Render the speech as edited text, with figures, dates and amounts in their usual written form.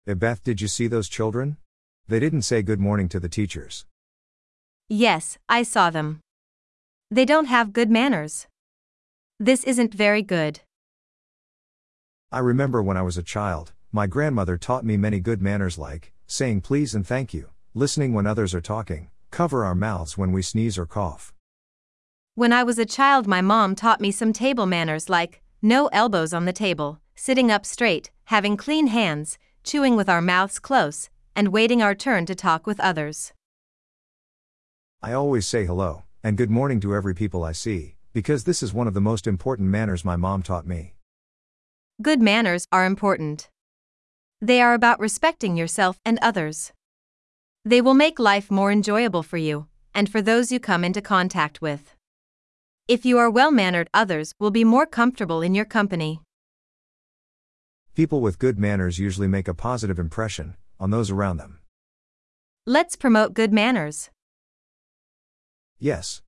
Beth, did you see those children? They didn't say good morning to the teachers. Yes, I saw them. They don't have good manners. This isn't very good. I remember when I was a child, my grandmother taught me many good manners like saying please and thank you, listening when others are talking, cover our mouths when we sneeze or cough. When I was a child, my mom taught me some table manners like no elbows on the table, sitting up straight, having clean hands, chewing with our mouths close, and waiting our turn to talk with others. I always say hello and good morning to every people I see, because this is one of the most important manners my mom taught me. Good manners are important. They are about respecting yourself and others. They will make life more enjoyable for you and for those you come into contact with. If you are well-mannered, others will be more comfortable in your company. People with good manners usually make a positive impression on those around them. Let's promote good manners. Yes.